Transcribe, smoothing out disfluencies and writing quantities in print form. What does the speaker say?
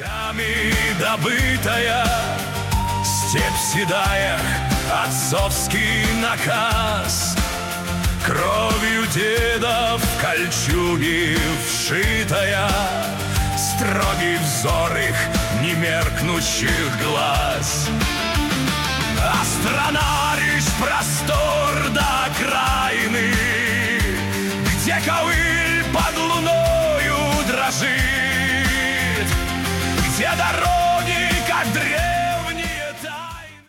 Веками добытая степь седая, отцовский наказ. Кровью деда в кольчуге вшитая, строгий взор их немеркнущих глаз. А страна лишь простор до окраины, где ковыль под луною дрожит, где дорога